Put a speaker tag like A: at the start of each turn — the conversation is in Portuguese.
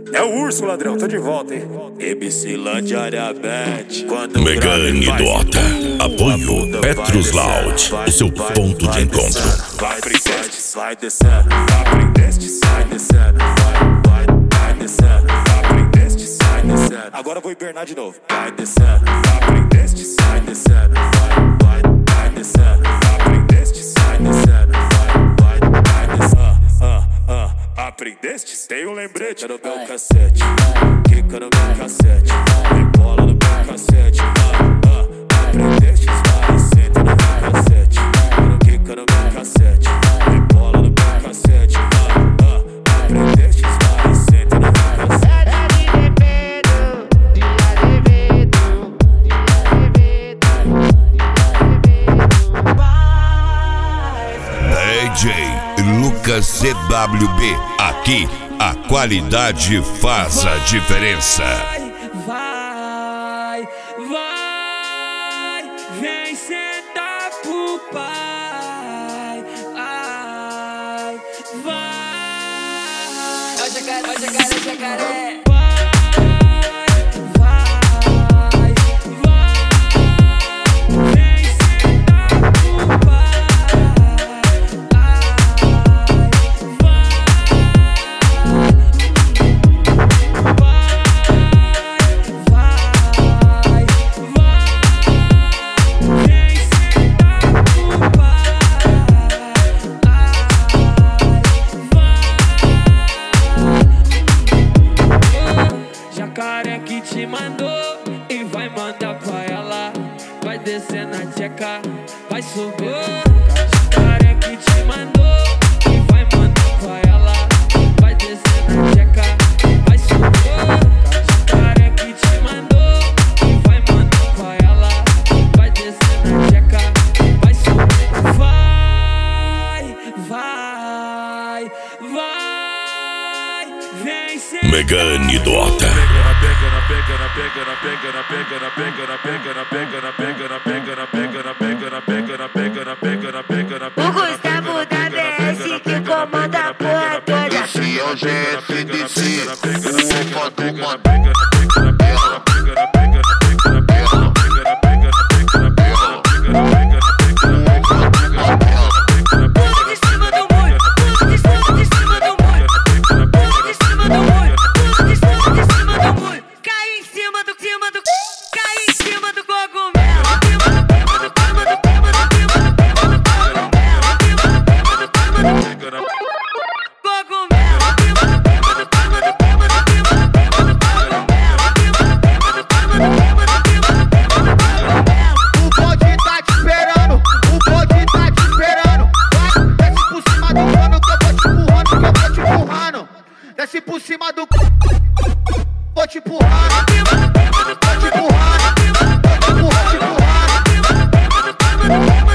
A: É o urso, ladrão, tô de volta, hein?
B: MC diariamente.
C: Megane Dota. Apoio Petrus Loud. O seu ponto de encontro.
B: Vai desce, vai descendo. Vai desce, sai descendo. Vai descendo. Vai desce, sai descendo.
A: Agora eu vou hibernar de novo.
B: Vai descendo. Vai desce, sai descendo. Vai descendo. Vai desce, sai descendo. Vai descendo. Aprendeste? Tem um lembrete no meu cassete. Quica no meu cassete. Tem bola no meu cassete. Aprendeste? Vai, senta no meu cassete. Quica no meu cassete. Tem bola no meu cassete. Aprendeste? Vai, senta no meu cassete.
C: DJ Lucas CWB. Aqui a qualidade faz a diferença.
D: Vai, vem sentar pro pai. Ai, vai. É o jacaré. Jacaré que te mandou e vai mandar pra ela. Vai descer na tcheca, vai subir. Jacaré que te mandou e vai mandar pra ela. Vai descer na tcheca, vai subir. Jacaré que te mandou e vai mandar pra ela. Vai descer na tcheca, vai subir. Vai, vem ser.
C: Megane Dota.
E: O Gustavo da BS que comanda a porra toda.
F: Esse é o GFDC, o comando. Desce por cima do vou te empurrar, vou te empurrar, vou te empurrar, vou te empurrar.